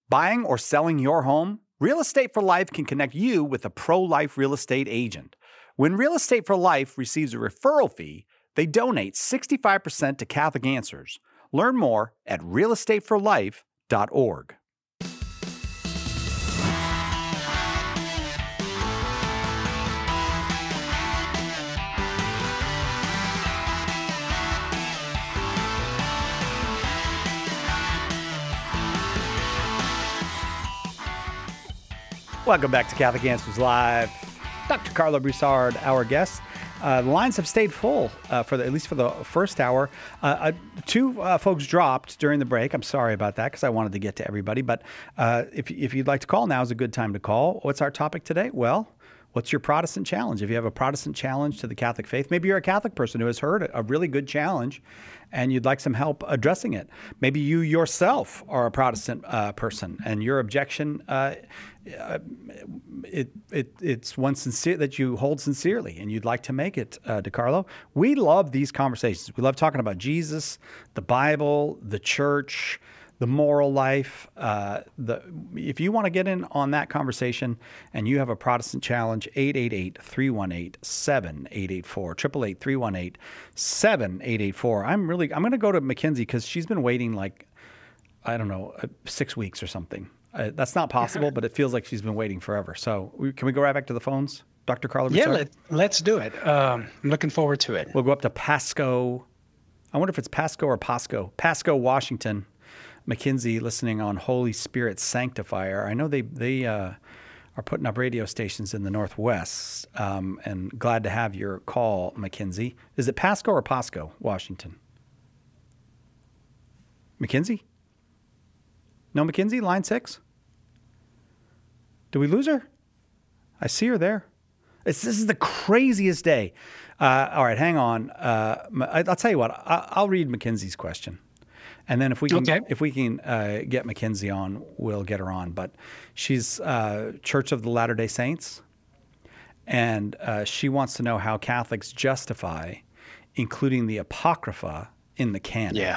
Buying or selling your home? Real Estate for Life can connect you with a pro-life real estate agent. When Real Estate for Life receives a referral fee, they donate 65% to Catholic Answers. Learn more at realestateforlife.org. Welcome back to Catholic Answers Live. Dr. Carlo Broussard, our guest. The lines have stayed full at least for the first hour. Two folks dropped during the break. I'm sorry about that because I wanted to get to everybody. But if you'd like to call, now is a good time to call. What's our topic today? Well, what's your Protestant challenge? If you have a Protestant challenge to the Catholic faith, maybe you're a Catholic person who has heard a really good challenge and you'd like some help addressing it. Maybe you yourself are a Protestant person and your objection it's one sincere that you hold sincerely and you'd like to make it, DeCarlo. We love these conversations. We love talking about Jesus, the Bible, the church, the moral life. If you want to get in on that conversation and you have a Protestant challenge, 888-318-7884, 888-318-7884. I'm going to go to Mackenzie because she's been waiting 6 weeks or something. That's not possible, but it feels like she's been waiting forever. So can we go right back to the phones, Dr. Carlo? Yeah, let's do it. I'm looking forward to it. We'll go up to Pasco. I wonder if it's Pasco or Pasco. Pasco, Washington. Mackenzie listening on Holy Spirit Sanctifier. I know they are putting up radio stations in the Northwest, and glad to have your call, Mackenzie. Is it Pasco or Pasco, Washington? Mackenzie? No, Mackenzie, line 6? Did we lose her? I see her there. This is the craziest day. All right, hang on. I'll tell you what. I'll read Mackenzie's question, and then if we can get Mackenzie on, we'll get her on. But she's Church of the Latter-day Saints, and she wants to know how Catholics justify including the Apocrypha in the canon.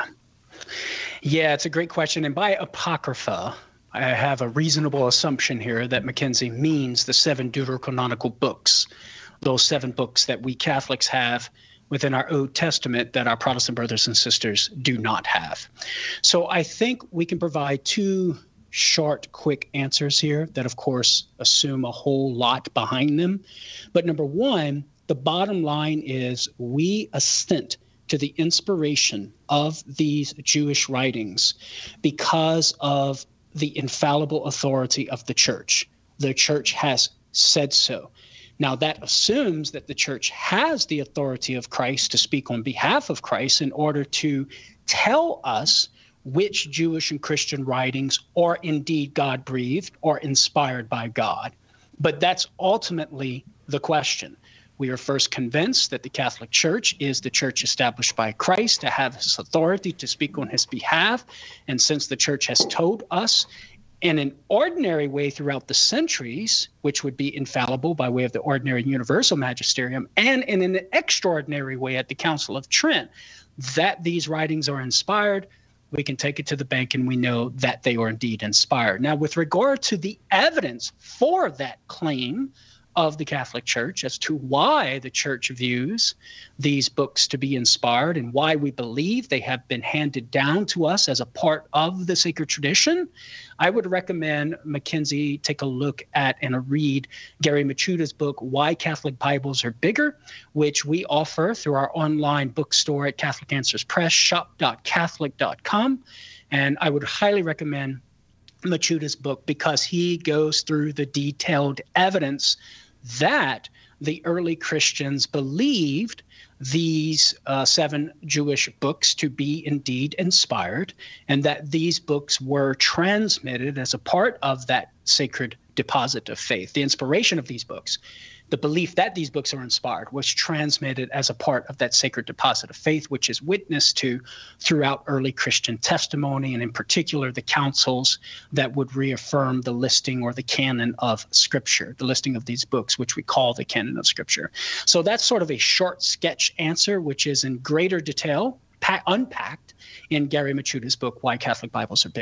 Yeah, it's a great question. And by Apocrypha, I have a reasonable assumption here that Mackenzie means the 7 deuterocanonical books, those 7 books that we Catholics have within our Old Testament that our Protestant brothers and sisters do not have. So I think we can provide 2 short, quick answers here that, of course, assume a whole lot behind them. But number 1, the bottom line is we assent to the inspiration of these Jewish writings because of the infallible authority of the church. The church has said so. Now, that assumes that the church has the authority of Christ to speak on behalf of Christ in order to tell us which Jewish and Christian writings are indeed God-breathed or inspired by God. But that's ultimately the question. We are first convinced that the Catholic Church is the church established by Christ to have his authority to speak on his behalf. And since the church has told us in an ordinary way throughout the centuries, which would be infallible by way of the ordinary universal magisterium, and in an extraordinary way at the Council of Trent, that these writings are inspired, we can take it to the bank and we know that they are indeed inspired. Now, with regard to the evidence for that claim of the Catholic Church as to why the church views these books to be inspired and why we believe they have been handed down to us as a part of the sacred tradition, I would recommend Mackenzie take a look at and read Gary Michuda's book, Why Catholic Bibles Are Bigger, which we offer through our online bookstore at Catholic Answers Press, shop.catholic.com. And I would highly recommend Michuda's book because he goes through the detailed evidence that the early Christians believed these 7 Jewish books to be indeed inspired, and that these books were transmitted as a part of that sacred deposit of faith. The inspiration of these books, the belief that these books are inspired, was transmitted as a part of that sacred deposit of faith, which is witnessed to throughout early Christian testimony, and in particular the councils that would reaffirm the listing or the canon of Scripture, the listing of these books, which we call the canon of Scripture. So that's sort of a short sketch answer, which is in greater detail unpacked in Gary Michuda's book, Why Catholic Bibles Are Bigger.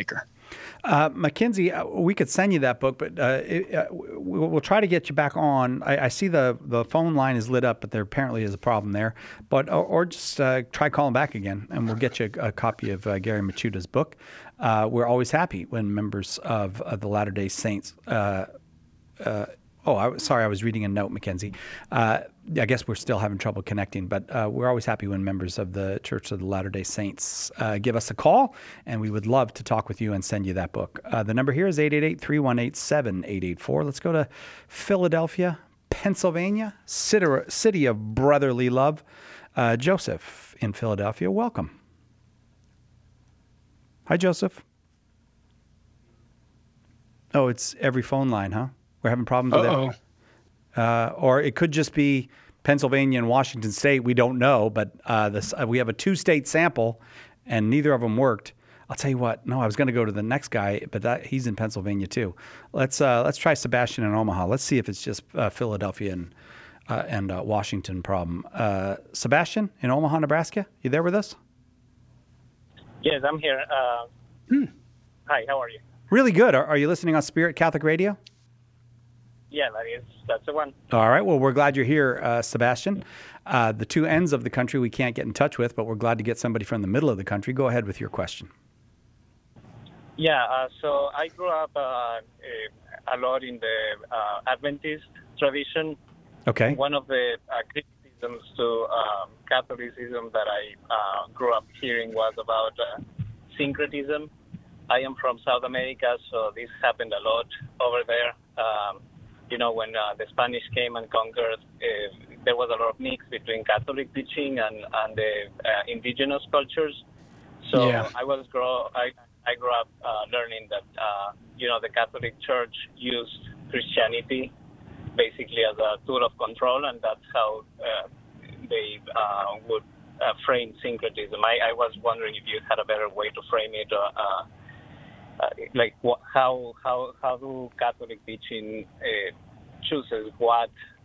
Mackenzie, we could send you that book, but we'll try to get you back on. I see the phone line is lit up, but there apparently is a problem there. But or just try calling back again, and we'll get you a copy of Gary Michuda's book. We're always happy when members of the Latter-day Saints. I was reading a note, Mackenzie. I guess we're still having trouble connecting, but we're always happy when members of the Church of the Latter-day Saints give us a call, and we would love to talk with you and send you that book. The number here is 888-318-7884. Let's go to Philadelphia, Pennsylvania, city of brotherly love. Joseph in Philadelphia, welcome. Hi, Joseph. Oh, it's every phone line, huh? We're having problems with it. Or it could just be Pennsylvania and Washington State. We don't know, but we have a 2-state sample, and neither of them worked. I'll tell you what. No, I was going to go to the next guy, but he's in Pennsylvania too. Let's try Sebastian in Omaha. Let's see if it's just Philadelphia and Washington problem. Sebastian in Omaha, Nebraska. You there with us? Yes, I'm here. Hi, how are you? Really good. Are you listening on Spirit Catholic Radio? Yeah, that's the one. All right. Well, we're glad you're here, Sebastian. The two ends of the country we can't get in touch with, but we're glad to get somebody from the middle of the country. Go ahead with your question. Yeah, so I grew up a lot in the Adventist tradition. Okay. One of the criticisms to Catholicism that I grew up hearing was about syncretism. I am from South America, so this happened a lot over there. When the Spanish came and conquered, there was a lot of mix between Catholic teaching and the indigenous cultures. So yeah. I grew up learning that the Catholic Church used Christianity basically as a tool of control, and that's how they would frame syncretism. I was wondering if you had a better way to frame it. How do Catholic teaching chooses what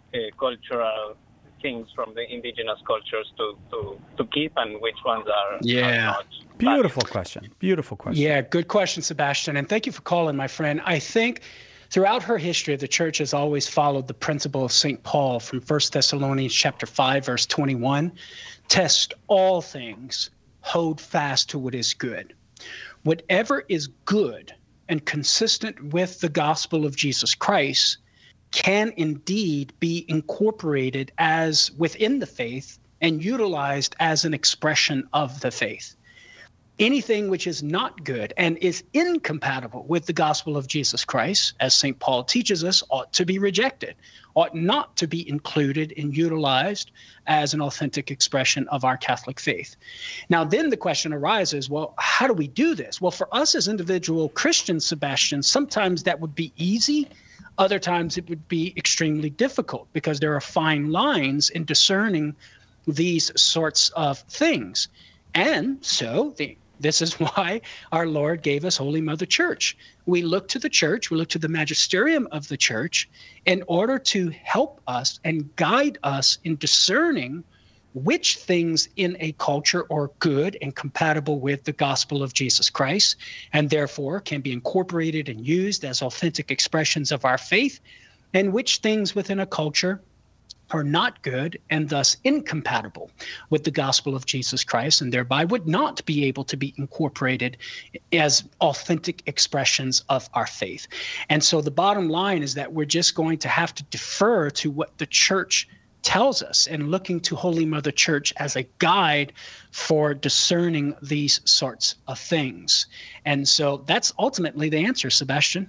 cultural things from the indigenous cultures to keep, and which ones are not? Beautiful question. Yeah, good question, Sebastian, and thank you for calling, my friend. I think throughout her history, the church has always followed the principle of St. Paul from 1 Thessalonians chapter 5, verse 21. Test all things, hold fast to what is good. Whatever is good and consistent with the gospel of Jesus Christ can indeed be incorporated as within the faith and utilized as an expression of the faith. Anything which is not good and is incompatible with the gospel of Jesus Christ, as St. Paul teaches us, ought to be rejected, ought not to be included and utilized as an authentic expression of our Catholic faith. Now, then the question arises, well, how do we do this? Well, for us as individual Christians, Sebastian, sometimes that would be easy. Other times it would be extremely difficult because there are fine lines in discerning these sorts of things. And so this is why our Lord gave us Holy Mother Church. We look to the church, we look to the magisterium of the church in order to help us and guide us in discerning which things in a culture are good and compatible with the gospel of Jesus Christ, and therefore can be incorporated and used as authentic expressions of our faith, and which things within a culture are not good and thus incompatible with the gospel of Jesus Christ, and thereby would not be able to be incorporated as authentic expressions of our faith. And so the bottom line is that we're just going to have to defer to what the church tells us and looking to Holy Mother Church as a guide for discerning these sorts of things. And so that's ultimately the answer, Sebastian.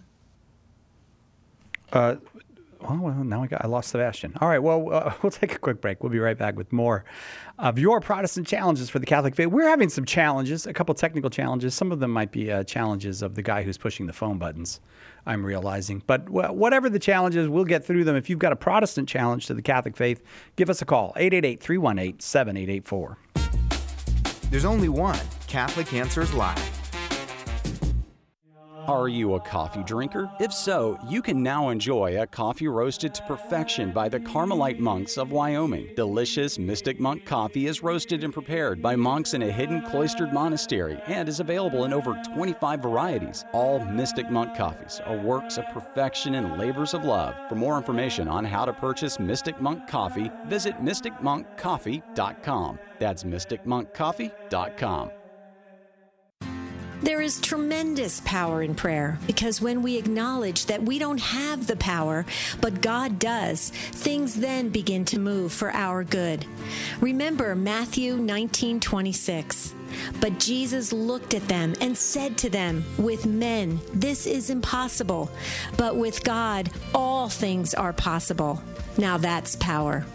Well, now I lost Sebastian. All right, well, we'll take a quick break. We'll be right back with more of your Protestant challenges for the Catholic faith. We're having some challenges, a couple technical challenges. Some of them might be challenges of the guy who's pushing the phone buttons, I'm realizing. But whatever the challenges, we'll get through them. If you've got a Protestant challenge to the Catholic faith, give us a call, 888-318-7884. There's only one Catholic Answers Live. Are you a coffee drinker? If so, you can now enjoy a coffee roasted to perfection by the Carmelite monks of Wyoming. Delicious Mystic Monk coffee is roasted and prepared by monks in a hidden cloistered monastery and is available in over 25 varieties. All Mystic Monk coffees are works of perfection and labors of love. For more information on how to purchase Mystic Monk coffee, visit mysticmonkcoffee.com. That's mysticmonkcoffee.com. There is tremendous power in prayer because when we acknowledge that we don't have the power, but God does, things then begin to move for our good. Remember Matthew 19:26. But Jesus looked at them and said to them, "With men, this is impossible, but with God, all things are possible." Now that's power.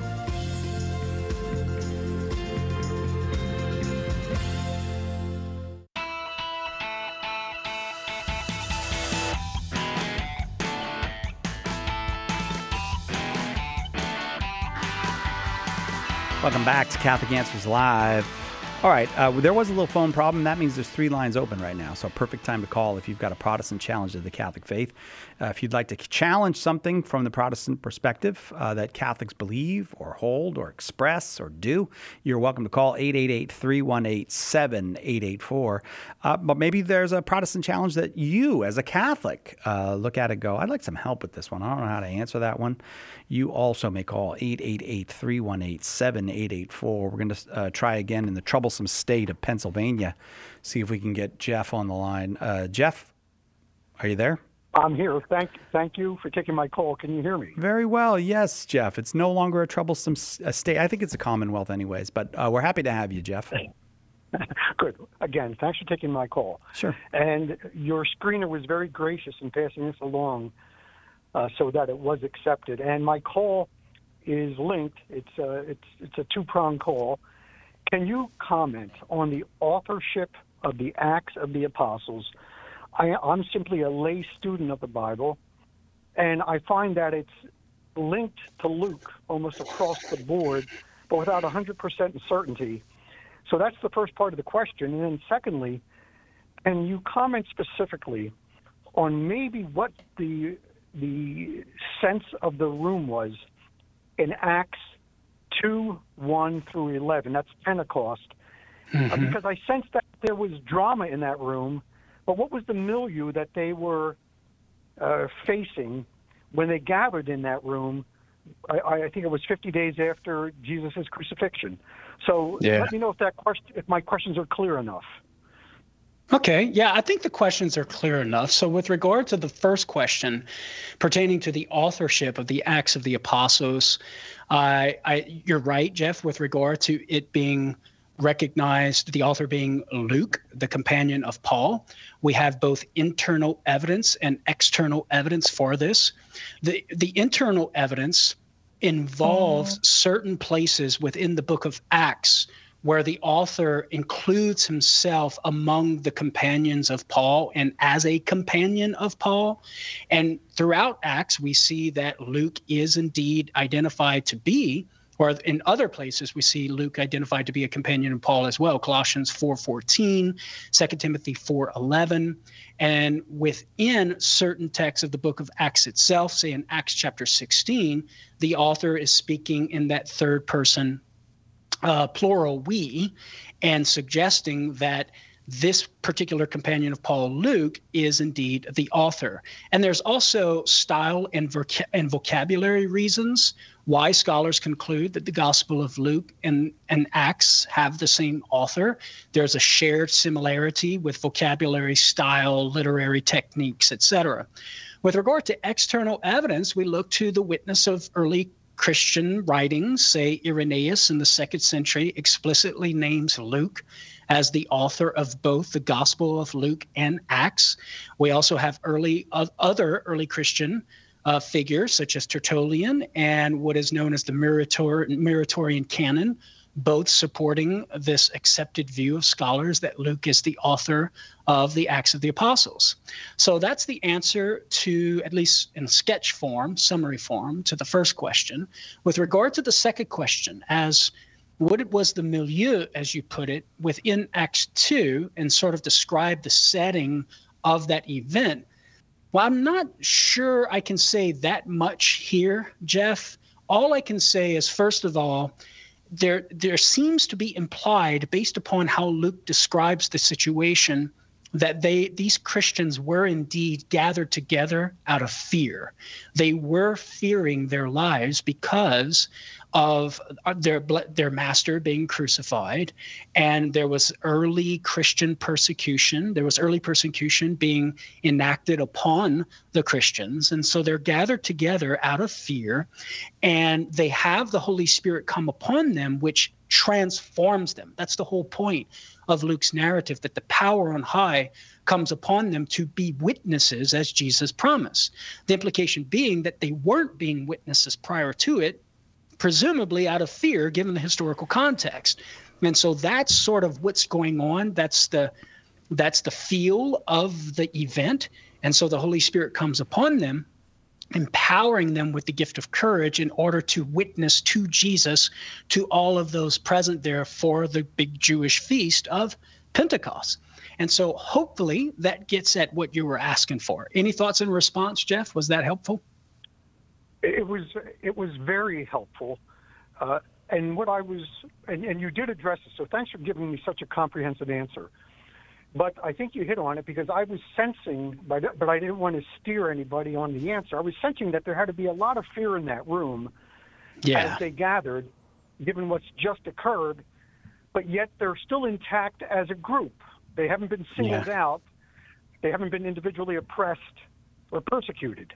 Welcome back to Catholic Answers Live. All right, there was a little phone problem. That means there's 3 lines open right now, so perfect time to call if you've got a Protestant challenge to the Catholic faith. If you'd like to challenge something from the Protestant perspective that Catholics believe or hold or express or do, you're welcome to call 888-318-7884. But maybe there's a Protestant challenge that you, as a Catholic, look at and go, I'd like some help with this one. I don't know how to answer that one. You also may call 888-318-7884. We're going to try again in the troublesome state of Pennsylvania, see if we can get Jeff on the line. Jeff, are you there? I'm here. Thank you for taking my call. Can you hear me? Very well. Yes, Jeff. It's no longer a troublesome state. I think it's a Commonwealth anyways, but we're happy to have you, Jeff. Good. Again, thanks for taking my call. Sure. And your screener was very gracious in passing this along so that it was accepted. And my call is linked. It's a 2-pronged call. Can you comment on the authorship of the Acts of the Apostles? I'm simply a lay student of the Bible, and I find that it's linked to Luke almost across the board, but without 100% certainty. So that's the first part of the question. And then secondly, can you comment specifically on maybe what the sense of the room was in Acts 2:1-11? That's Pentecost. Mm-hmm. Because I sensed that there was drama in that room, but what was the milieu that they were facing when they gathered in that room? I think it was 50 days after Jesus' crucifixion. So Let me know if my questions are clear enough. Okay. Yeah, I think the questions are clear enough. So with regard to the first question pertaining to the authorship of the Acts of the Apostles, you're right, Jeff, with regard to it being recognized, the author being Luke, the companion of Paul. We have both internal evidence and external evidence for this. The internal evidence involves certain places within the book of Acts where the author includes himself among the companions of Paul and as a companion of Paul. And throughout Acts, we see that Luke is indeed identified to be, or in other places, we see Luke identified to be a companion of Paul as well. Colossians 4:14, 2 Timothy 4:11. And within certain texts of the book of Acts itself, say in Acts chapter 16, the author is speaking in that third person plural we, and suggesting that this particular companion of Paul, Luke, is indeed the author. And there's also style and vocabulary reasons why scholars conclude that the Gospel of Luke and Acts have the same author. There's a shared similarity with vocabulary, style, literary techniques, etc. With regard to external evidence, we look to the witness of early Christian writings. Say Irenaeus in the 2nd century explicitly names Luke as the author of both the Gospel of Luke and Acts. We also have other early Christian figures such as Tertullian and what is known as the Muratorian canon, both supporting this accepted view of scholars that Luke is the author of the Acts of the Apostles. So that's the answer to, at least in sketch form, summary form, to the first question. With regard to the second question, as what it was the milieu, as you put it, within Acts 2, and sort of describe the setting of that event. Well, I'm not sure I can say that much here, Jeff. All I can say is, first of all, there seems to be implied, based upon how Luke describes the situation, that these Christians were indeed gathered together out of fear. They were fearing their lives because of their master being crucified, and there was early Christian persecution. There was early persecution being enacted upon the Christians, and so they're gathered together out of fear, and they have the Holy Spirit come upon them, which transforms them. That's the whole point of Luke's narrative, that the power on high comes upon them to be witnesses as Jesus promised. The implication being that they weren't being witnesses prior to it, presumably out of fear, given the historical context. And so that's sort of what's going on. That's the feel of the event. And so the Holy Spirit comes upon them, empowering them with the gift of courage in order to witness to Jesus to all of those present there for the big Jewish feast of Pentecost. And so hopefully that gets at what you were asking for. Any thoughts in response, Jeff? Was that helpful? It was very helpful. And what I was, and you did address it, so thanks for giving me such a comprehensive answer. But I think you hit on it, because I was sensing, but I didn't want to steer anybody on the answer. I was sensing that there had to be a lot of fear in that room as they gathered, given what's just occurred, but yet they're still intact as a group. They haven't been singled out. They haven't been individually oppressed or persecuted.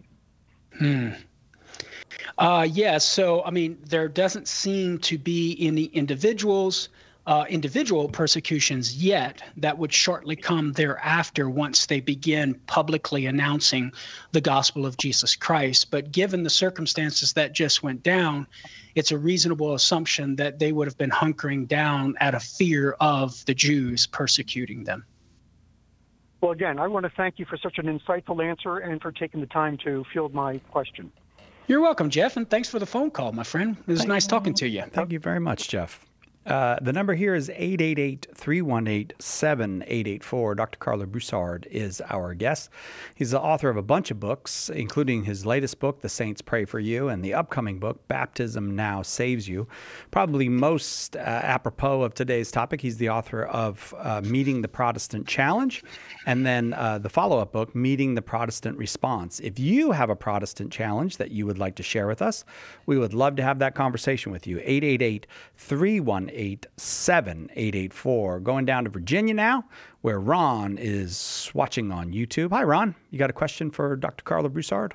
So, I mean, there doesn't seem to be any individual persecutions yet. That would shortly come thereafter once they begin publicly announcing the gospel of Jesus Christ. But given the circumstances that just went down, it's a reasonable assumption that they would have been hunkering down out of fear of the Jews persecuting them. Well, again, I want to thank you for such an insightful answer and for taking the time to field my question. You're welcome, Jeff, and thanks for the phone call, my friend. It was nice talking to you. Thank you very much, Jeff. The number here is 888-318-7884. Dr. Karlo Broussard is our guest. He's the author of a bunch of books, including his latest book, The Saints Pray for You, and the upcoming book, Baptism Now Saves You. Probably most apropos of today's topic, he's the author of Meeting the Protestant Challenge, and then the follow-up book, Meeting the Protestant Response. If you have a Protestant challenge that you would like to share with us, we would love to have that conversation with you. 888-318-7884. Going down to Virginia now, where Ron is watching on YouTube. Hi, Ron. You got a question for Dr. Karlo Broussard?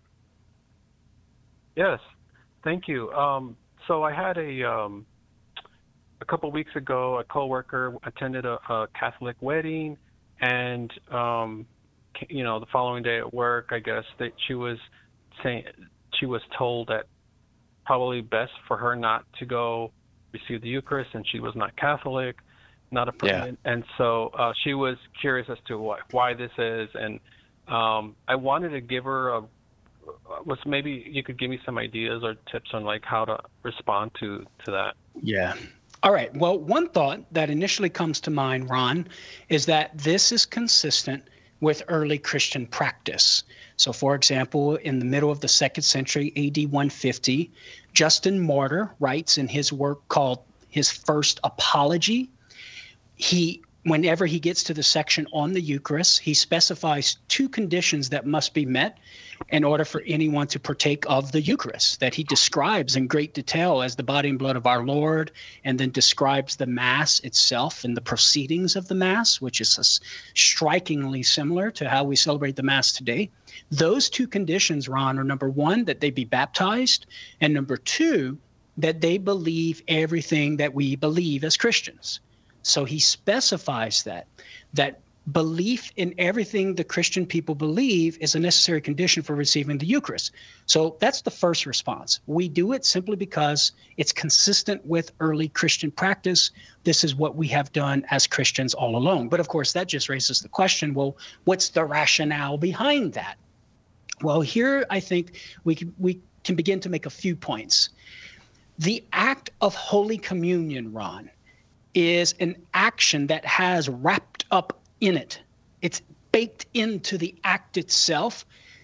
Yes, thank you. So I had a couple weeks ago, a coworker attended a Catholic wedding, and the following day at work, I guess that she was told that probably best for her not to go receive the Eucharist, and she was not Catholic, not a pregnant, and so she was curious as to why this is, and I wanted to give her maybe you could give me some ideas or tips on like how to respond to that. Yeah. All right. Well, one thought that initially comes to mind, Ron, is that this is consistent with early Christian practice. So, for example, in the middle of the 2nd century, AD 150, Justin Martyr writes in his work called his First Apology. Whenever he gets to the section on the Eucharist, he specifies 2 conditions that must be met in order for anyone to partake of the Eucharist, that he describes in great detail as the body and blood of our Lord, and then describes the Mass itself and the proceedings of the Mass, which is strikingly similar to how we celebrate the Mass today. Those 2 conditions, Ron, are number 1, that they be baptized, and number 2, that they believe everything that we believe as Christians. So he specifies that belief in everything the Christian people believe is a necessary condition for receiving the Eucharist. So that's the first response. We do it simply because it's consistent with early Christian practice. This is what we have done as Christians all along. But of course, that just raises the question, well, what's the rationale behind that? Well, here I think we can begin to make a few points. The act of Holy Communion, Ron, is an action that has wrapped up in it. It's baked into the act itself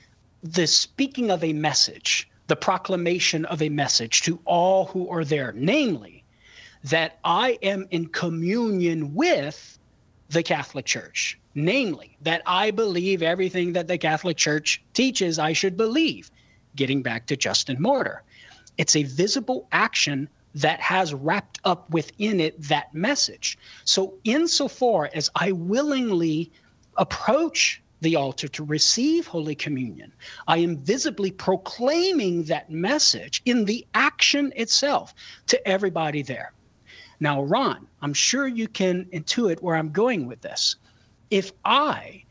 the speaking of a message, the proclamation of a message to all who are there, namely, that I am in communion with the Catholic Church, namely, that I believe everything that the Catholic Church teaches I should believe, getting back to Justin Martyr. It's a visible action that has wrapped up within it that message. So insofar as I willingly approach the altar to receive Holy Communion, I am visibly proclaiming that message in the action itself to everybody there. Now, Ron, I'm sure you can intuit where I'm going with this. If I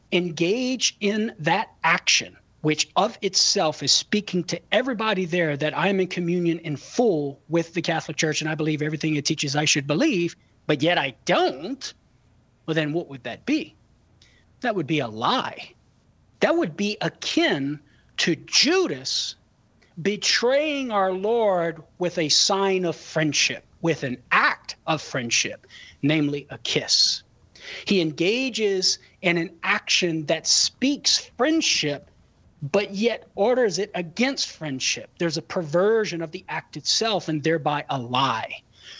engage in that action, which of itself is speaking to everybody there that I'm in communion in full with the Catholic Church and I believe everything it teaches I should believe, but yet I don't, well, then what would that be? That would be a lie. That would be akin to Judas betraying our Lord with a sign of friendship, with an act of friendship, namely a kiss. He engages in an action that speaks friendship, but yet orders it against friendship. There's a perversion of the act itself and thereby a lie.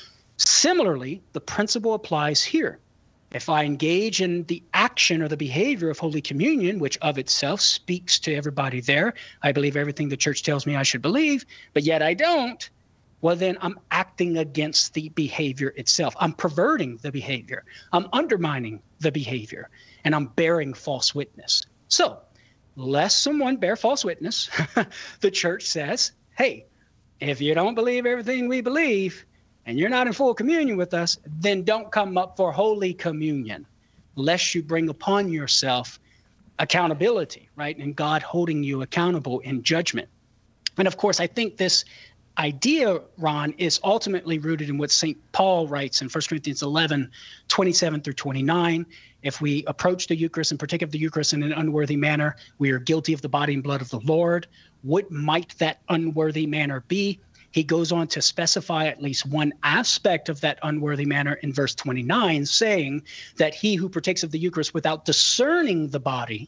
Similarly, the principle applies here. If I engage in the action or the behavior of Holy Communion, which of itself speaks to everybody there, I believe everything the church tells me I should believe, but yet I don't, well, then I'm acting against the behavior itself. I'm perverting the behavior. I'm undermining the behavior, and I'm bearing false witness. So, lest someone bear false witness, the church says, hey, if you don't believe everything we believe, and you're not in full communion with us, then don't come up for Holy Communion, lest you bring upon yourself accountability, right? And God holding you accountable in judgment. And of course, I think this idea, Ron, is ultimately rooted in what St. Paul writes in 1 Corinthians 11, 27 through 29. If we approach the Eucharist and partake of the Eucharist in an unworthy manner, we are guilty of the body and blood of the Lord. What might that unworthy manner be? He goes on to specify at least one aspect of that unworthy manner in verse 29, saying that he who partakes of the Eucharist without discerning the body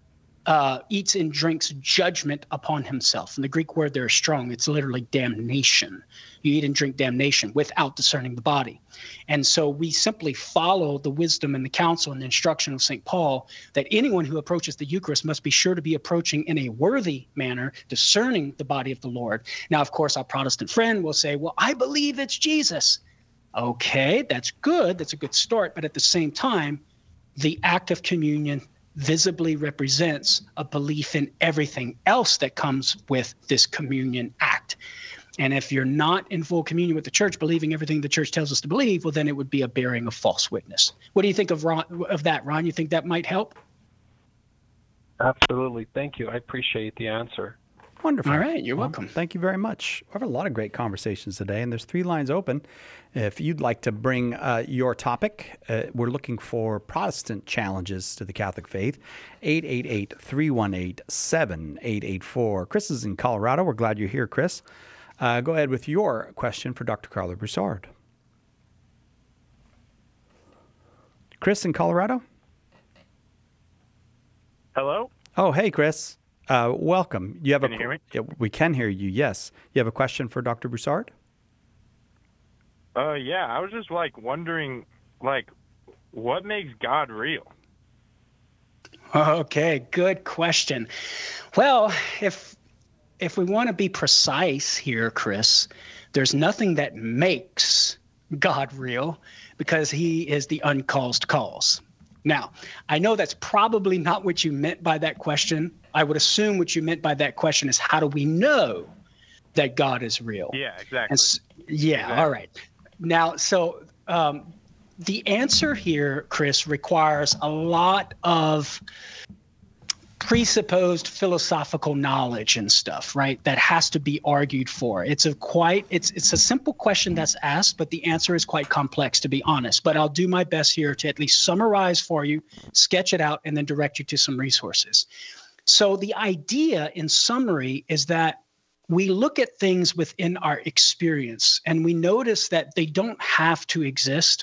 eats and drinks judgment upon himself. And the Greek word there is strong. It's literally damnation. You eat and drink damnation without discerning the body. And so we simply follow the wisdom and the counsel and the instruction of St. Paul that anyone who approaches the Eucharist must be sure to be approaching in a worthy manner, discerning the body of the Lord. Now, of course, our Protestant friend will say, well, I believe it's Jesus. Okay, that's good. That's a good start. But at the same time, the act of communion visibly represents a belief in everything else that comes with this communion act. And if you're not in full communion with the church, believing everything the church tells us to believe, well, then it would be a bearing of false witness. What do you think of that, Ron? You think that might help? Absolutely. Thank you. I appreciate the answer. Wonderful. All right. You're welcome. Thank you very much. We have a lot of great conversations today, and there's 3 lines open. If you'd like to bring your topic, we're looking for Protestant challenges to the Catholic faith. 888-318-7884. Chris is in Colorado. We're glad you're here, Chris. Go ahead with your question for Dr. Carla Broussard. Chris in Colorado? Hello? Oh, hey, Chris. Welcome. Can you hear me? We can hear you, yes. You have a question for Dr. Broussard? Yeah, I was just, wondering, what makes God real? Okay, good question. Well, if we want to be precise here, Chris, there's nothing that makes God real because he is the uncaused cause. Now, I know that's probably not what you meant by that question. I would assume what you meant by that question is how do we know that God is real? Yeah, exactly. Exactly. All right. Now, so the answer here, Chris, requires a lot of presupposed philosophical knowledge and stuff, right? That has to be argued for. It's a simple question that's asked, but the answer is quite complex, to be honest. But I'll do my best here to at least summarize for you, sketch it out, and then direct you to some resources. So the idea in summary is that we look at things within our experience and we notice that they don't have to exist,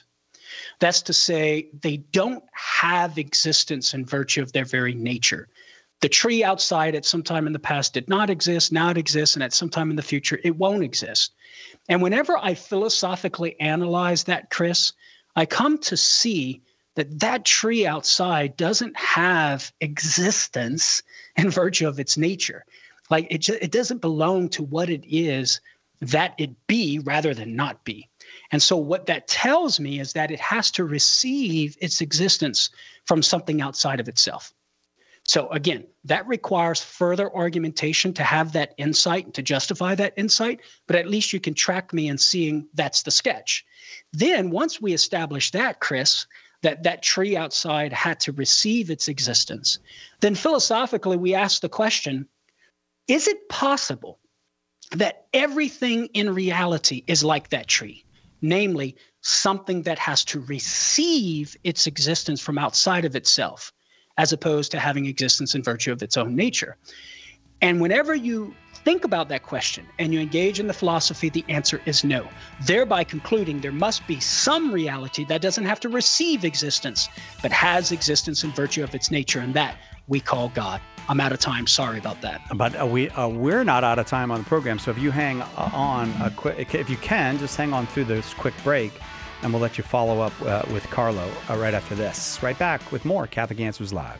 That's to say, they don't have existence in virtue of their very nature. The tree outside at some time in the past did not exist. Now it exists, and at some time in the future, it won't exist. And whenever I philosophically analyze that, Chris, I come to see that that tree outside doesn't have existence in virtue of its nature. Like it doesn't belong to what it is that it be rather than not be. And so what that tells me is that it has to receive its existence from something outside of itself. So again, that requires further argumentation to have that insight and to justify that insight, but at least you can track me in seeing that's the sketch. Then once we establish that, Chris, that tree outside had to receive its existence, then philosophically we ask the question, is it possible that everything in reality is like that tree? Namely, something that has to receive its existence from outside of itself, as opposed to having existence in virtue of its own nature. And whenever you think about that question and you engage in the philosophy, the answer is no, thereby concluding there must be some reality that doesn't have to receive existence, but has existence in virtue of its nature, and that we call God. I'm out of time. Sorry about that. But we're not out of time on the program, so if you hang on, if you can, just hang on through this quick break, and we'll let you follow up with Carlo right after this. Right back with more Catholic Answers Live.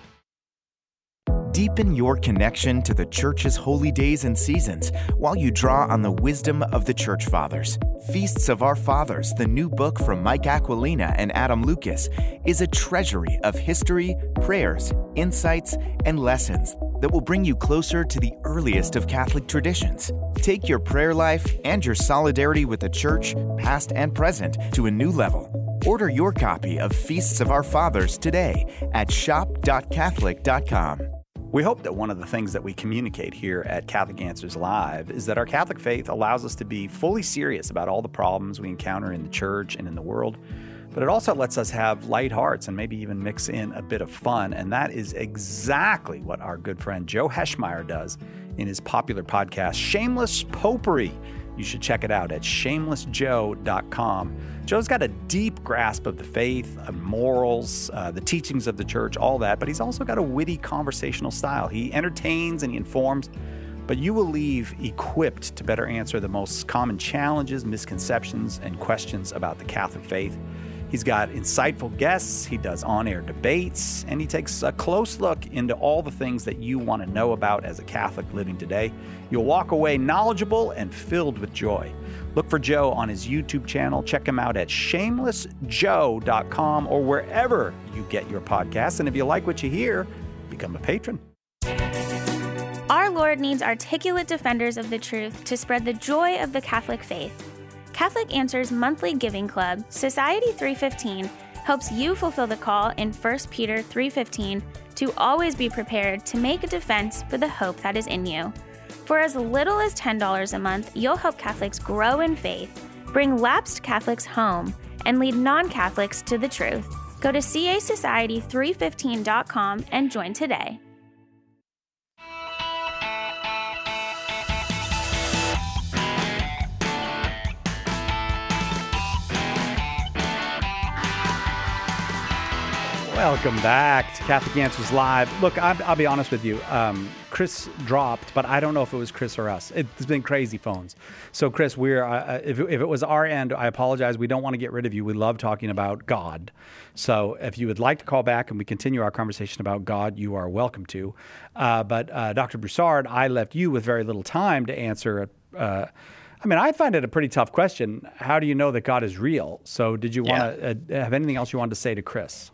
Deepen your connection to the Church's holy days and seasons while you draw on the wisdom of the Church Fathers. Feasts of Our Fathers, the new book from Mike Aquilina and Adam Lucas, is a treasury of history, prayers, insights, and lessons that will bring you closer to the earliest of Catholic traditions. Take your prayer life and your solidarity with the Church, past and present, to a new level. Order your copy of Feasts of Our Fathers today at shop.catholic.com. We hope that one of the things that we communicate here at Catholic Answers Live is that our Catholic faith allows us to be fully serious about all the problems we encounter in the church and in the world, but it also lets us have light hearts and maybe even mix in a bit of fun. And that is exactly what our good friend Joe Heschmeyer does in his popular podcast, Shameless Popery. You should check it out at shamelessjoe.com. Joe's got a deep grasp of the faith, morals, the teachings of the church, all that, but he's also got a witty conversational style. He entertains and he informs, but you will leave equipped to better answer the most common challenges, misconceptions, and questions about the Catholic faith. He's got insightful guests, he does on-air debates, and he takes a close look into all the things that you want to know about as a Catholic living today. You'll walk away knowledgeable and filled with joy. Look for Joe on his YouTube channel. Check him out at shamelessjoe.com or wherever you get your podcasts. And if you like what you hear, become a patron. Our Lord needs articulate defenders of the truth to spread the joy of the Catholic faith. Catholic Answers monthly giving club, Society 315, helps you fulfill the call in 1 Peter 3:15 to always be prepared to make a defense for the hope that is in you. For as little as $10 a month, you'll help Catholics grow in faith, bring lapsed Catholics home, and lead non-Catholics to the truth. Go to casociety315.com and join today. Welcome back to Catholic Answers Live. Look, I'll be honest with you. Chris dropped, but I don't know if it was Chris or us. It's been crazy phones. So, Chris, if it was our end, I apologize. We don't want to get rid of you. We love talking about God. So if you would like to call back and we continue our conversation about God, you are welcome to. But Dr. Broussard, I left you with very little time to answer I find it a pretty tough question. How do you know that God is real? So did you want to have anything else you wanted to say to Chris?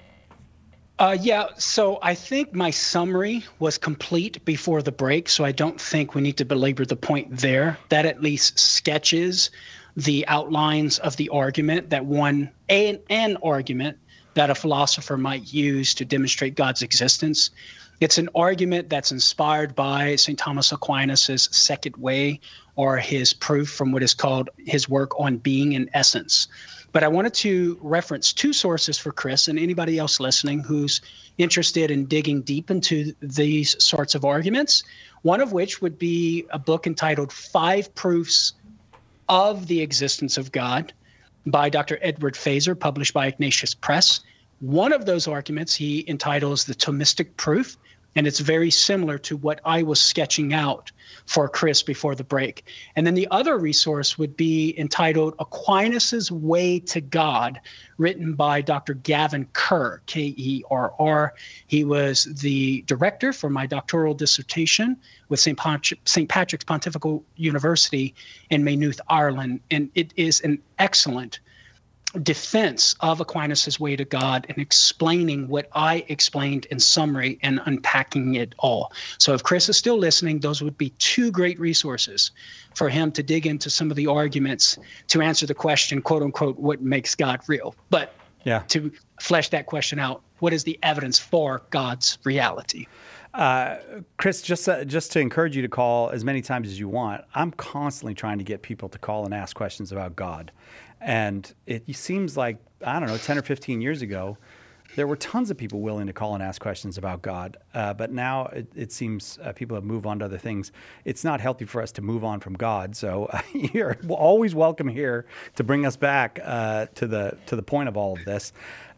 So I think my summary was complete before the break, so I don't think we need to belabor the point there. That at least sketches the outlines of the argument that an argument that a philosopher might use to demonstrate God's existence. It's an argument that's inspired by St. Thomas Aquinas' Second Way, or his proof from what is called his work on being and essence. But I wanted to reference two sources for Chris and anybody else listening who's interested in digging deep into these sorts of arguments, one of which would be a book entitled 5 Proofs of the Existence of God by Dr. Edward Feser, published by Ignatius Press. One of those arguments he entitles the Thomistic Proof, and it's very similar to what I was sketching out for Chris before the break. And then the other resource would be entitled Aquinas' Way to God, written by Dr. Gavin Kerr, Kerr. He was the director for my doctoral dissertation with St. Patrick's Pontifical University in Maynooth, Ireland. And it is an excellent defense of Aquinas' Way to God and explaining what I explained in summary and unpacking it all. So if Chris is still listening, those would be two great resources for him to dig into some of the arguments to answer the question, quote unquote, what makes God real? But to flesh that question out, what is the evidence for God's reality? Chris, just to encourage you to call as many times as you want, I'm constantly trying to get people to call and ask questions about God. And it seems like, I don't know, 10 or 15 years ago, there were tons of people willing to call and ask questions about God. But now it seems people have moved on to other things. It's not healthy for us to move on from God. So you're always welcome here to bring us back to the point of all of this.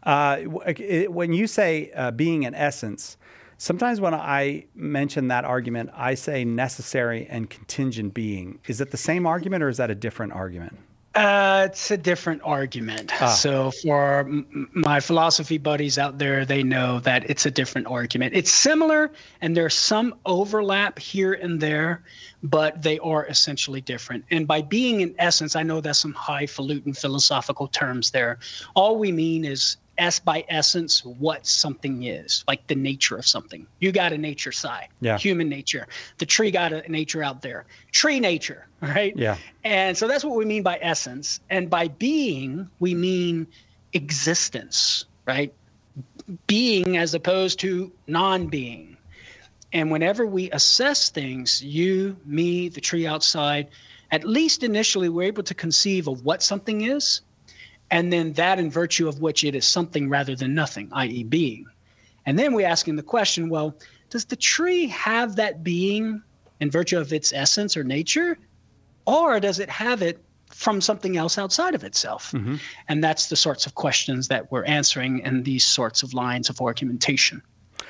When you say being in essence, sometimes when I mention that argument, I say necessary and contingent being. Is it the same argument or is that a different argument? It's a different argument. So for my philosophy buddies out there, they know that it's a different argument. It's similar, and there's some overlap here and there, but they are essentially different. And by being in essence, I know that's some highfalutin philosophical terms there. All we mean is by essence, what something is, like the nature of something. You got a nature side, human nature. The tree got a nature out there, tree nature, right? Yeah. And so that's what we mean by essence. And by being, we mean existence, right? Being as opposed to non-being. And whenever we assess things, you, me, the tree outside, at least initially, we're able to conceive of what something is. And then that in virtue of which it is something rather than nothing, i.e. being. And then we're asking the question, well, does the tree have that being in virtue of its essence or nature? Or does it have it from something else outside of itself? Mm-hmm. And that's the sorts of questions that we're answering in these sorts of lines of argumentation.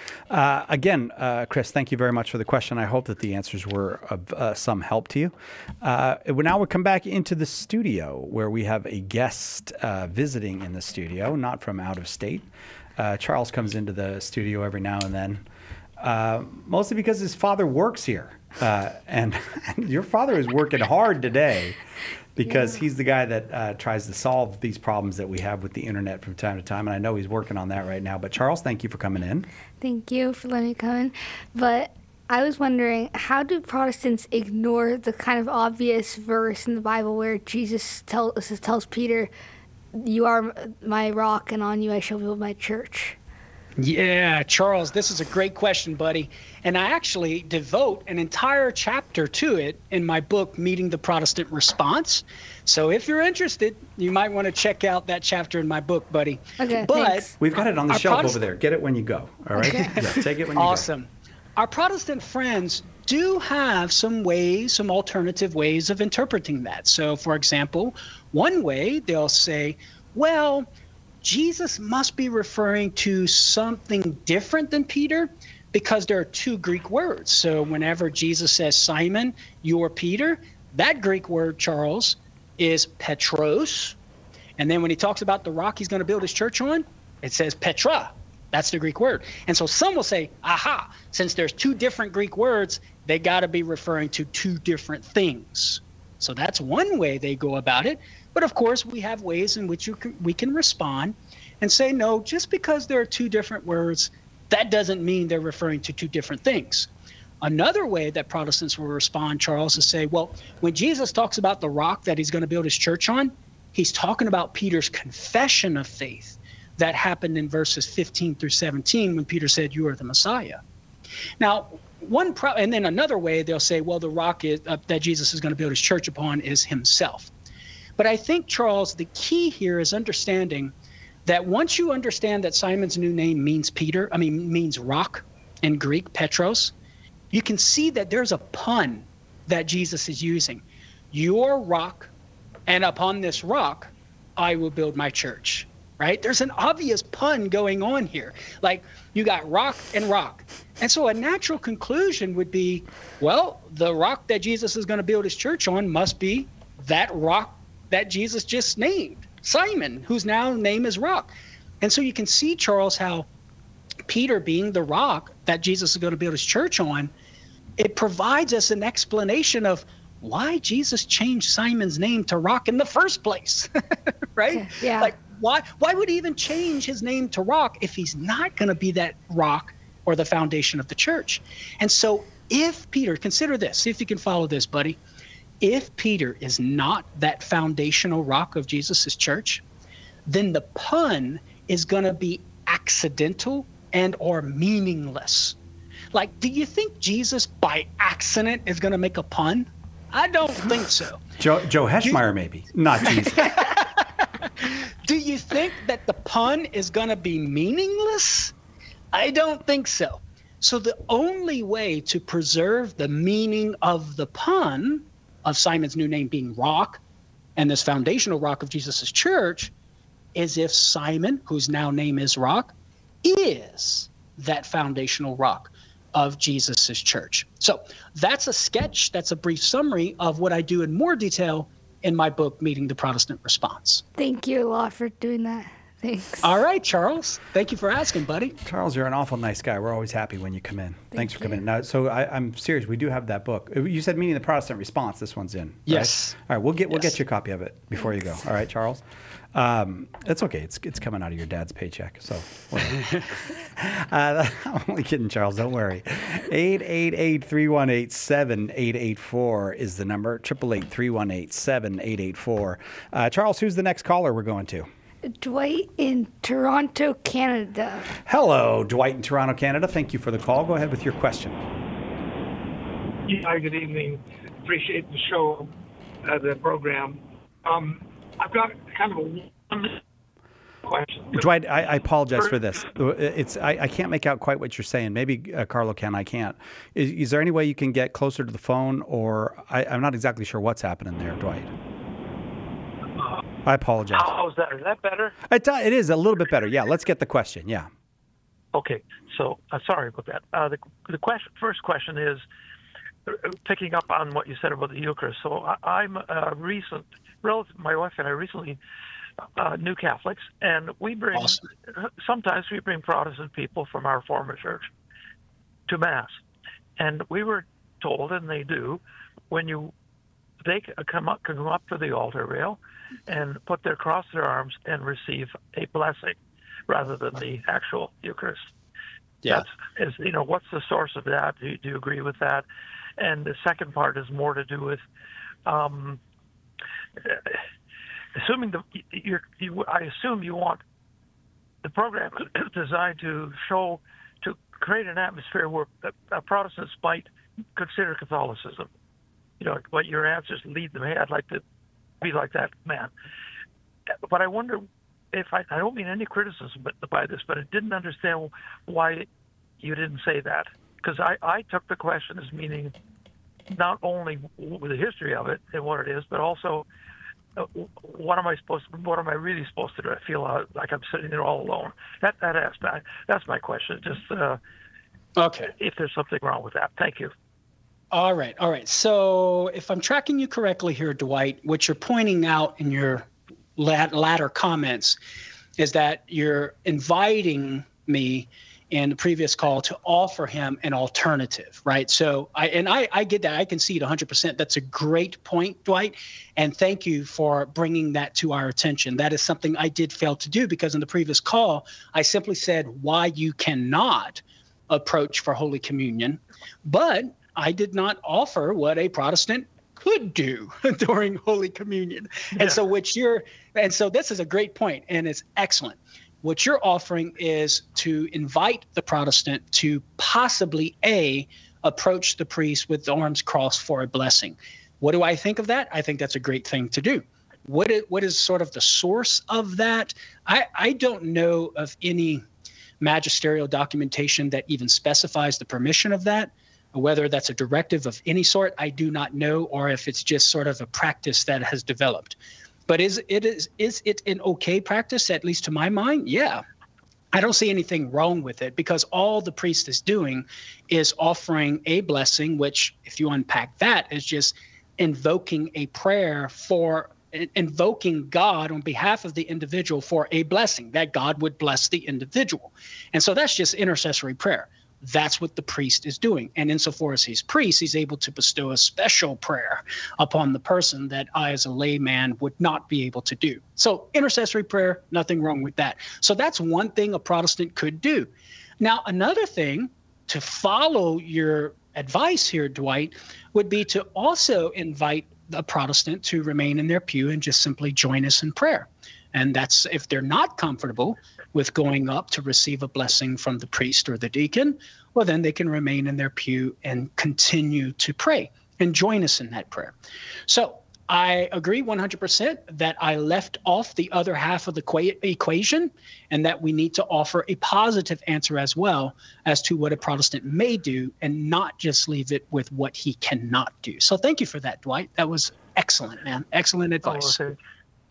Again, Chris, thank you very much for the question. I hope that the answers were of some help to you. Now we'll come back into the studio where we have a guest visiting in the studio, not from out of state. Charles comes into the studio every now and then, mostly because his father works here. And your father is working hard today because he's the guy that tries to solve these problems that we have with the internet from time to time. And I know he's working on that right now. But Charles, thank you for coming in. Thank you for letting me come in. But I was wondering, how do Protestants ignore the kind of obvious verse in the Bible where Jesus tells Peter, "You are my rock, and on you I shall build my church"? Yeah, Charles, this is a great question, buddy. And I actually devote an entire chapter to it in my book, Meeting the Protestant Response. So if you're interested, you might want to check out that chapter in my book, buddy. Okay, but thanks. We've got it on the shelf over there. Get it when you go, all right? Okay. Yeah, take it when you go. Awesome. Our Protestant friends do have some alternative ways of interpreting that. So, for example, one way they'll say, well, Jesus must be referring to something different than Peter because there are two Greek words. So whenever Jesus says, Simon, you're Peter, that Greek word, Charles, is Petros. And then when he talks about the rock he's going to build his church on, it says Petra. That's the Greek word. And so some will say, aha, since there's two different Greek words, they got to be referring to two different things. So that's one way they go about it. But of course, we have ways in which we can respond and say, no, just because there are two different words, that doesn't mean they're referring to two different things. Another way that Protestants will respond, Charles, is say, well, when Jesus talks about the rock that he's going to build his church on, he's talking about Peter's confession of faith that happened in verses 15 through 17 when Peter said, you are the Messiah. Now, and then another way they'll say, well, the rock that Jesus is going to build his church upon is himself. But I think, Charles, the key here is understanding that once you understand that Simon's new name means means rock in Greek, Petros, you can see that there's a pun that Jesus is using. Your rock, and upon this rock, I will build my church, right? There's an obvious pun going on here. Like, you got rock and rock. And so a natural conclusion would be, well, the rock that Jesus is going to build his church on must be that rock that Jesus just named, Simon, whose now name is Rock. And so you can see, Charles, how Peter being the rock that Jesus is going to build his church on, it provides us an explanation of why Jesus changed Simon's name to Rock in the first place, right? Yeah. Like, why would he even change his name to Rock if he's not going to be that rock or the foundation of the church? And so if Peter, consider this, see if you can follow this, buddy. If Peter is not that foundational rock of Jesus's church, then the pun is going to be accidental and or meaningless. Like, do you think Jesus by accident is going to make a pun? I don't think so. Joe Heschmeyer, maybe, not Jesus. Do you think that the pun is going to be meaningless? I don't think so. So the only way to preserve the meaning of the pun of Simon's new name being Rock and this foundational rock of Jesus's church is if Simon, whose now name is Rock, is that foundational rock of Jesus's church. So that's a sketch, that's a brief summary of what I do in more detail in my book, Meeting the Protestant Response. Thank you a lot for doing that. Thanks. All right, Charles. Thank you for asking, buddy. Charles, you're an awful nice guy. We're always happy when you come in. Thanks for coming in. Now, so I'm serious. We do have that book. You said Meeting the Protestant Response. This one's in. Right? Yes. All right. We'll get you a copy of it before you go. All right, Charles. It's okay. It's coming out of your dad's paycheck. So I'm only kidding, Charles. Don't worry. 888-318-7884 is the number. 888-318-7884. Charles, who's the next caller we're going to? Dwight in Toronto, Canada. Hello, Dwight in Toronto, Canada. Thank you for the call. Go ahead with your question. Yeah, good evening. Appreciate the show, the program. I've got kind of a question. Dwight, I apologize for this. I can't make out quite what you're saying. Maybe Carlo can. I can't. Is there any way you can get closer to the phone, or I'm not exactly sure what's happening there, Dwight. I apologize. How's that? Is that better? It is a little bit better. Yeah, let's get the question. Yeah. Okay, so sorry about that. The first question is picking up on what you said about the Eucharist. So I'm a recent relative. My wife and I recently new Catholics, and we bring sometimes we bring Protestant people from our former church to Mass, and we were told, and they do, they can come up to the altar rail and put their cross their arms and receive a blessing rather than the actual Eucharist. Yeah. What's the source of that? Do you agree with that? And the second part is more to do with assuming I assume you want the program is designed to create an atmosphere where Protestants might consider Catholicism. What your answers lead them. Hey, I'd like to be like that man. But I wonder if I don't mean any criticism by this, but I didn't understand why you didn't say that. Because I took the question as meaning not only with the history of it and what it is, but also what am I really supposed to do? I feel like I'm sitting there all alone. That's my question. Just okay. If there's something wrong with that. Thank you. All right. So if I'm tracking you correctly here, Dwight, what you're pointing out in your latter comments is that you're inviting me in the previous call to offer him an alternative, right? So I get that. I concede 100%. That's a great point, Dwight. And thank you for bringing that to our attention. That is something I did fail to do because in the previous call, I simply said why you cannot approach for Holy Communion, but I did not offer what a Protestant could do during Holy Communion. Yeah. And so this is a great point, and it's excellent. What you're offering is to invite the Protestant to possibly approach the priest with the arms crossed for a blessing. What do I think of that? I think that's a great thing to do. What is sort of the source of that? I don't know of any magisterial documentation that even specifies the permission of that. Whether that's a directive of any sort, I do not know, or if it's just sort of a practice that has developed. But is it an okay practice, at least to my mind? Yeah. I don't see anything wrong with it, because all the priest is doing is offering a blessing, which, if you unpack that, is just invoking a prayer for invoking God on behalf of the individual for a blessing, that God would bless the individual. And so that's just intercessory prayer. That's what the priest is doing. And insofar as he's priest, he's able to bestow a special prayer upon the person that I, as a layman, would not be able to do. So intercessory prayer, nothing wrong with that. So that's one thing a Protestant could do. Now, another thing, to follow your advice here, Dwight, would be to also invite a Protestant to remain in their pew and just simply join us in prayer. And that's if they're not comfortable with going up to receive a blessing from the priest or the deacon, well, then they can remain in their pew and continue to pray and join us in that prayer. So I agree 100% that I left off the other half of the equation, and that we need to offer a positive answer as well as to what a Protestant may do, and not just leave it with what he cannot do. So thank you for that, Dwight. That was excellent, man. Excellent advice. Okay.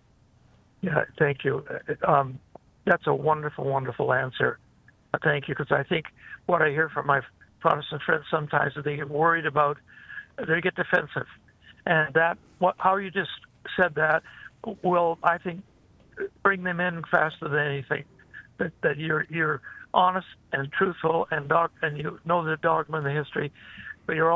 Yeah, thank you. That's a wonderful, wonderful answer. Thank you, because I think what I hear from my Protestant friends sometimes is they get worried about, they get defensive. And how you just said that will, I think, bring them in faster than anything. That you're honest and truthful and you know the dogma and the history, but you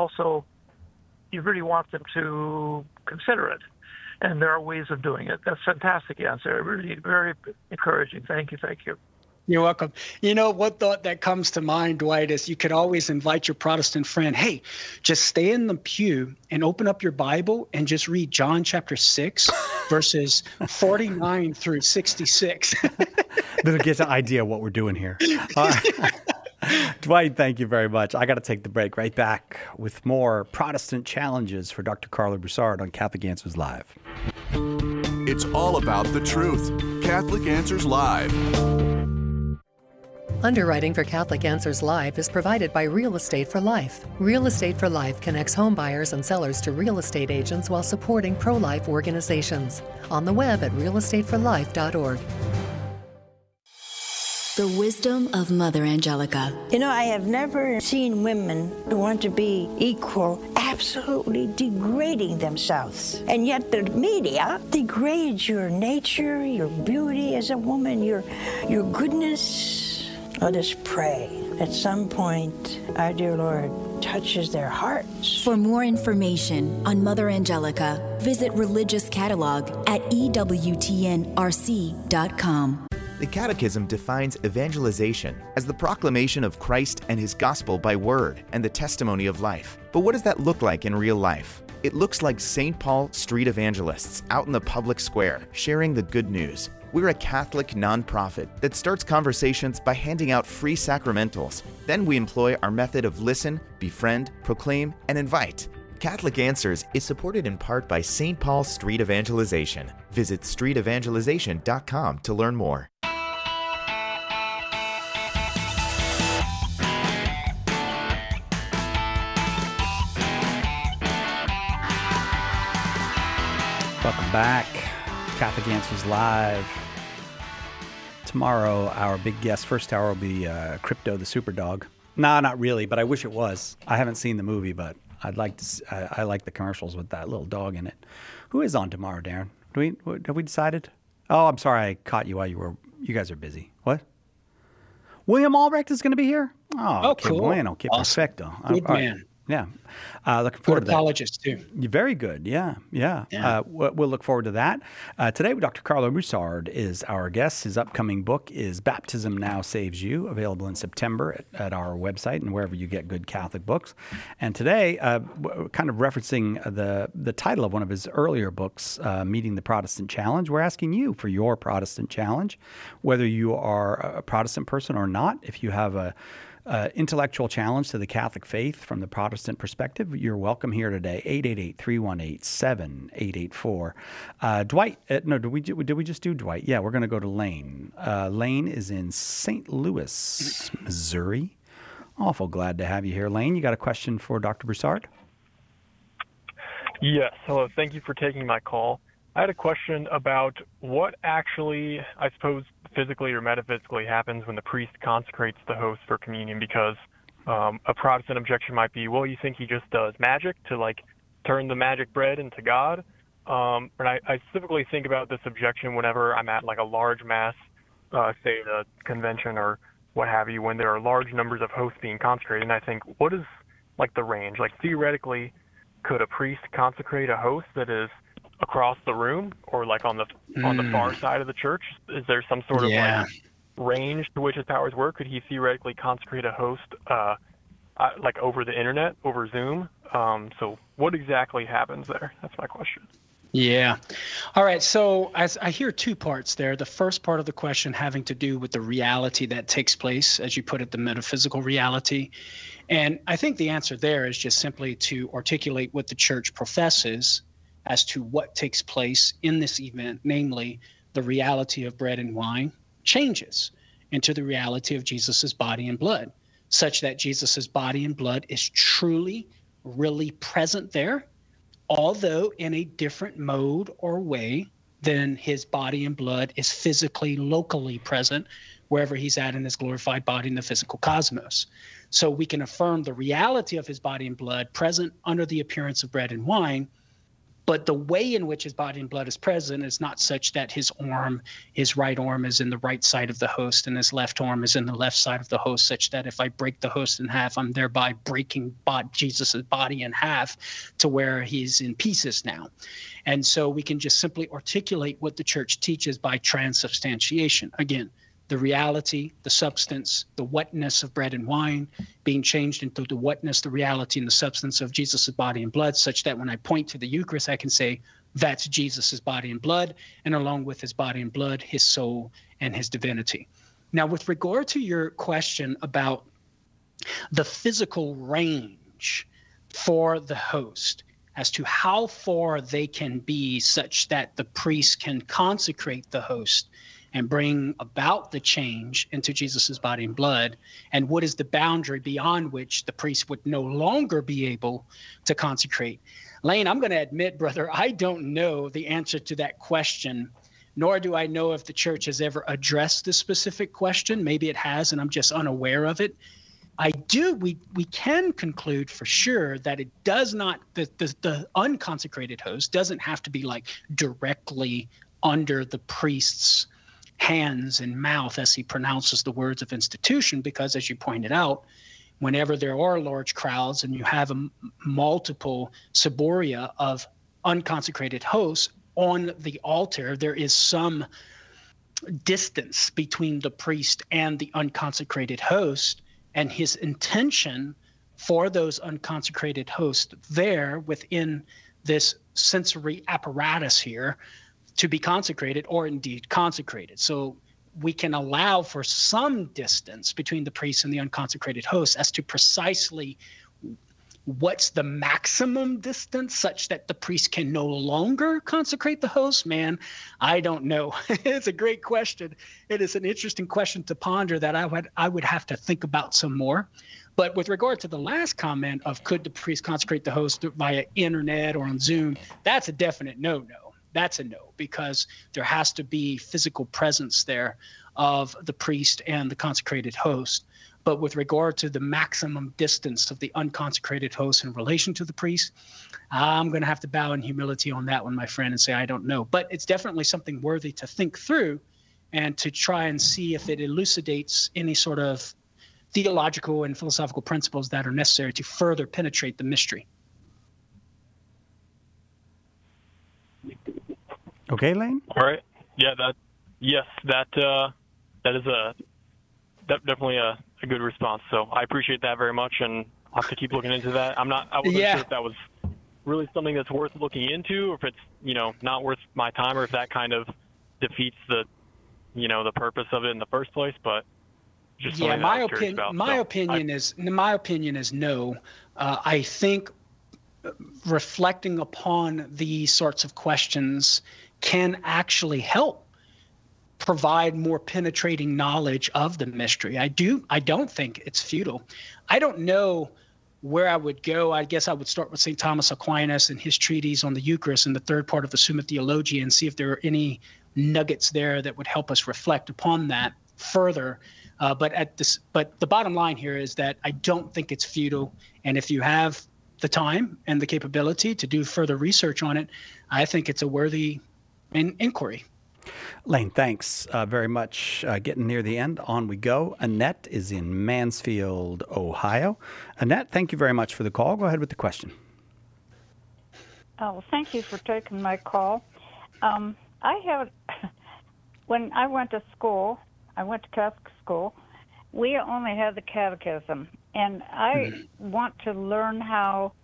really want them to consider it. And there are ways of doing it. That's a fantastic answer. Really very encouraging. Thank you. You're welcome. You know, one thought that comes to mind, Dwight, is you could always invite your Protestant friend, hey, just stay in the pew and open up your Bible and just read John chapter 6, verses 49 through 66. They'll get an idea of what we're doing here. Dwight, thank you very much. I got to take the break. Right back with more Protestant challenges for Dr. Carla Broussard on Catholic Answers Live. It's all about the truth. Catholic Answers Live. Underwriting for Catholic Answers Live is provided by Real Estate for Life. Real Estate for Life connects home buyers and sellers to real estate agents while supporting pro-life organizations. On the web at realestateforlife.org. The wisdom of Mother Angelica. You know, I have never seen women who want to be equal absolutely degrading themselves. And yet the media degrades your nature, your beauty as a woman, your goodness. Let us pray. At some point, our dear Lord touches their hearts. For more information on Mother Angelica, visit Religious Catalog at EWTNRC.com. The Catechism defines evangelization as the proclamation of Christ and His gospel by word and the testimony of life. But what does that look like in real life? It looks like St. Paul Street Evangelists out in the public square, sharing the good news. We're a Catholic nonprofit that starts conversations by handing out free sacramentals. Then we employ our method of listen, befriend, proclaim, and invite. Catholic Answers is supported in part by St. Paul Street Evangelization. Visit streetevangelization.com to learn more. Welcome back. Catholic Answers Live. Tomorrow, our big guest, first hour, will be Crypto the Superdog. Nah, not really, but I wish it was. I haven't seen the movie, but I'd like to. I like the commercials with that little dog in it. Who is on tomorrow, Darren? Have we decided? Oh, I'm sorry, I caught you while you guys are busy. What? William Albrecht is going to be here? Oh, cool. Bueno, que Awesome. perfecto. Good man. Yeah. Looking forward to that. Apologist, too. Very good. Yeah. We'll look forward to that. Today, Dr. Carlo Broussard is our guest. His upcoming book is Baptism Now Saves You, available in September at our website and wherever you get good Catholic books. And today, kind of referencing the title of one of his earlier books, Meeting the Protestant Challenge, we're asking you for your Protestant challenge, whether you are a Protestant person or not. If you have a intellectual challenge to the Catholic faith from the Protestant perspective, you're welcome here today. 888-318-7884. Dwight, no, did we just do Dwight? Yeah, we're going to go to Lane. Lane is in St. Louis, Missouri. Awful glad to have you here, Lane. You got a question for Dr. Broussard? Yes. Hello. Thank you for taking my call. I had a question about what actually, I suppose, physically or metaphysically happens when the priest consecrates the host for communion, because a Protestant objection might be, well, you think he just does magic to, like, turn the magic bread into God? And I specifically think about this objection whenever I'm at, like, a large mass, say a convention or what have you, when there are large numbers of hosts being consecrated, and I think, what is, like, the range? Like, theoretically, could a priest consecrate a host that is across the room or like on the far side of the church? Is there some sort of like range to which his powers work? Could he theoretically consecrate a host like over the internet, over Zoom? So what exactly happens there? That's my question. Yeah. All right. So as I hear two parts there. The first part of the question having to do with the reality that takes place, as you put it, the metaphysical reality. And I think the answer there is just simply to articulate what the church professes as to what takes place in this event, namely the reality of bread and wine changes into the reality of Jesus's body and blood, such that Jesus's body and blood is truly, really present there, although in a different mode or way than his body and blood is physically, locally present wherever he's at in his glorified body in the physical cosmos. So we can affirm the reality of his body and blood present under the appearance of bread and wine, but the way in which his body and blood is present is not such that his right arm is in the right side of the host and his left arm is in the left side of the host, such that if I break the host in half, I'm thereby breaking Jesus' body in half to where he's in pieces now. And so we can just simply articulate what the church teaches by transubstantiation. Again, the reality, the substance, the whatness of bread and wine being changed into the whatness, the reality, and the substance of Jesus' body and blood, such that when I point to the Eucharist, I can say that's Jesus' body and blood, and along with his body and blood, his soul and his divinity. Now, with regard to your question about the physical range for the host, as to how far they can be such that the priest can consecrate the host and bring about the change into Jesus's body and blood, and what is the boundary beyond which the priest would no longer be able to consecrate? Lane, I'm going to admit, brother, I don't know the answer to that question, nor do I know if the church has ever addressed this specific question. Maybe it has, and I'm just unaware of it. We can conclude for sure that it does not, the unconsecrated host doesn't have to be like directly under the priest's hands and mouth as he pronounces the words of institution, because as you pointed out, whenever there are large crowds and you have multiple ciboria of unconsecrated hosts on the altar, there is some distance between the priest and the unconsecrated host, and his intention for those unconsecrated hosts there within this sensory apparatus here to be consecrated or indeed consecrated. So we can allow for some distance between the priest and the unconsecrated host as to precisely what's the maximum distance such that the priest can no longer consecrate the host. Man, I don't know. It's a great question. It is an interesting question to ponder that I would have to think about some more. But with regard to the last comment of could the priest consecrate the host via internet or on Zoom, that's a definite no-no. That's a no, because there has to be physical presence there of the priest and the consecrated host. But with regard to the maximum distance of the unconsecrated host in relation to the priest, I'm going to have to bow in humility on that one, my friend, and say I don't know. But it's definitely something worthy to think through and to try and see if it elucidates any sort of theological and philosophical principles that are necessary to further penetrate the mystery. Okay, Lane? All right. Yeah, that is definitely a good response. So I appreciate that very much, and I'll have to keep looking into that. I wasn't sure if that was really something that's worth looking into, or if it's, not worth my time, or if that kind of defeats the purpose of it in the first place. But just my opinion is no. I think reflecting upon these sorts of questions can actually help provide more penetrating knowledge of the mystery. I don't think it's futile. I don't know where I would go, I guess I would start with St. Thomas Aquinas and his treatise on the Eucharist and the third part of the Summa Theologiae, and see if there are any nuggets there that would help us reflect upon that further. But the bottom line here is that I don't think it's futile. And if you have the time and the capability to do further research on it, I think it's a worthy inquiry. Lane, thanks very much. Getting near the end, on we go. Annette is in Mansfield, Ohio. Annette, thank you very much for the call. Go ahead with the question. Oh, thank you for taking my call. When I went to school, I went to Catholic school, we only had the catechism, and I want to learn how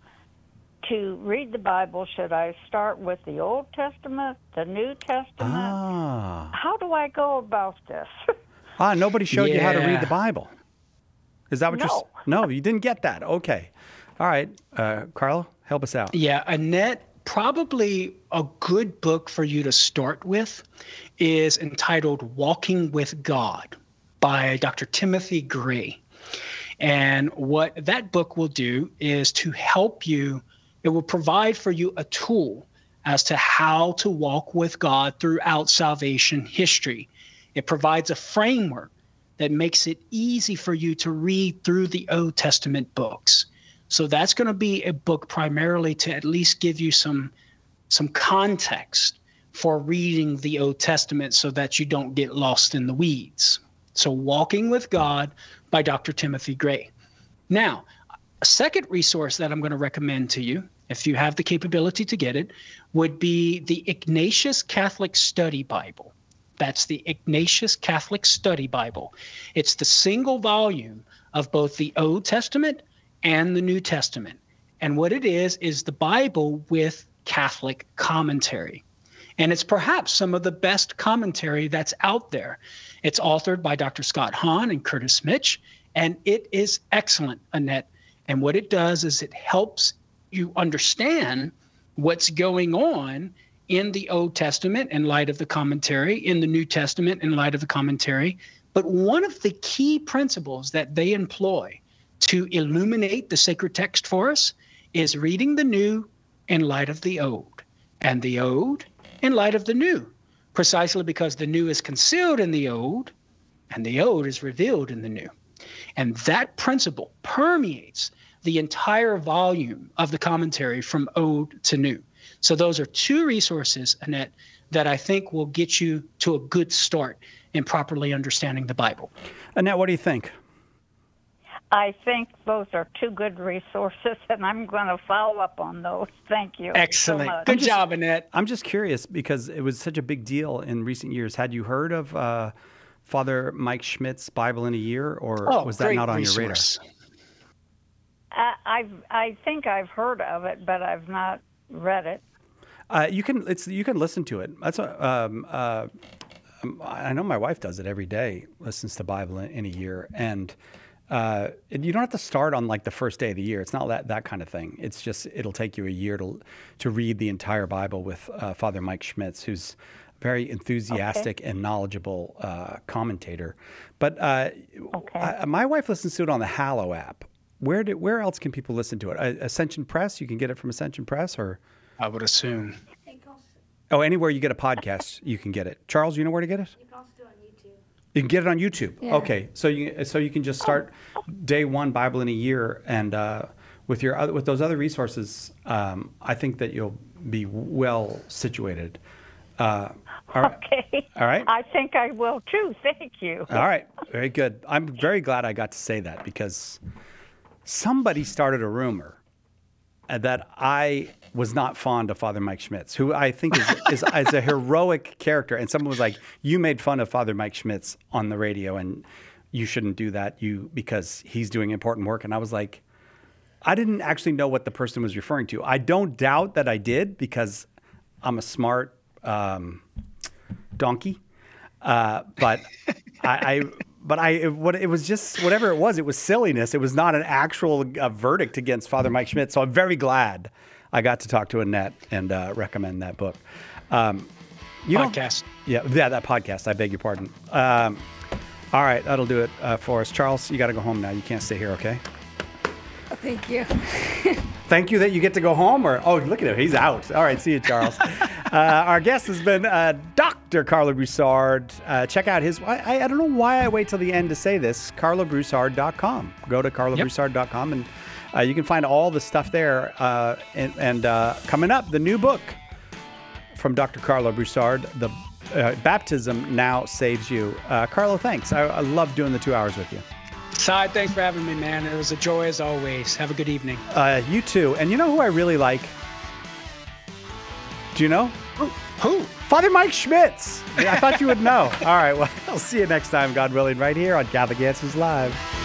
to read the Bible. Should I start with the Old Testament, the New Testament? How do I go about this? Nobody showed you how to read the Bible. Is that what you're? No, you didn't get that. Okay. All right. Carlo, help us out. Yeah, Annette, probably a good book for you to start with is entitled Walking with God by Dr. Timothy Gray. And what that book will do is to help you, it will provide for you a tool as to how to walk with God throughout salvation history. It provides a framework that makes it easy for you to read through the Old Testament books. So that's going to be a book primarily to at least give you some context for reading the Old Testament so that you don't get lost in the weeds. So Walking with God by Dr. Timothy Gray. Now, a second resource that I'm going to recommend to you, if you have the capability to get it, would be the Ignatius Catholic Study Bible. That's the Ignatius Catholic Study Bible. It's the single volume of both the Old Testament and the New Testament. And what it is the Bible with Catholic commentary. And it's perhaps some of the best commentary that's out there. It's authored by Dr. Scott Hahn and Curtis Mitch, and it is excellent, Annette. And what it does is it helps you understand what's going on in the Old Testament in light of the commentary, in the New Testament in light of the commentary. But one of the key principles that they employ to illuminate the sacred text for us is reading the New in light of the Old, and the Old in light of the New, precisely because the New is concealed in the Old, and the Old is revealed in the New. And that principle permeates the entire volume of the commentary from Old to New. So those are two resources, Annette, that I think will get you to a good start in properly understanding the Bible. Annette, what do you think? I think those are two good resources, and I'm going to follow up on those. Thank you. Excellent. So much. Good job, Annette. I'm just curious because it was such a big deal in recent years. Had you heard of Father Mike Schmidt's Bible in a Year, or was that not on your radar? I think I've heard of it, but I've not read it. You can listen to it. That's I know my wife does it every day. Listens to Bible in a year, and you don't have to start on like the first day of the year. It's not that kind of thing. It's just it'll take you a year to read the entire Bible with Father Mike Schmitz, who's very enthusiastic and knowledgeable commentator. But my wife listens to it on the Hallow app. Where else can people listen to it? Ascension Press? You can get it from Ascension Press, or I would assume. Oh, anywhere you get a podcast, you can get it. Charles, you know where to get it? You can also do it on YouTube. You can get it on YouTube. Yeah. Okay, so you can just start day one Bible in a year, and with those other resources, I think that you'll be well situated. All right. Okay. All right. I think I will too. Thank you. All right. Very good. I'm very glad I got to say that because somebody started a rumor that I was not fond of Father Mike Schmitz, who I think is a heroic character. And someone was like, you made fun of Father Mike Schmitz on the radio and you shouldn't do that because he's doing important work. And I was like, I didn't actually know what the person was referring to. I don't doubt that I did because I'm a smart donkey. But it was just whatever it was silliness. It was not an actual verdict against Father Mike Schmitz. So I'm very glad I got to talk to Annette and recommend that book. Podcast. That podcast. I beg your pardon. All right, that'll do it for us. Charles, you got to go home now. You can't stay here, okay? Thank you. Thank you that you get to go home. Look at him. He's out. All right. See you, Charles. Our guest has been Dr. Carlo Broussard. Check out his, I don't know why I wait till the end to say this, carlobroussard.com. Go to carlobroussard.com and you can find all the stuff there. And coming up, the new book from Dr. Carlo Broussard, The Baptism Now Saves You. Carlo, thanks. I love doing the 2 hours with you. Cy, thanks for having me, man. It was a joy as always. Have a good evening. You too. And you know who I really like? Do you know? Who? Father Mike Schmitz. I thought you would know. All right. Well, I'll see you next time, God willing, right here on Catholic Answers Live.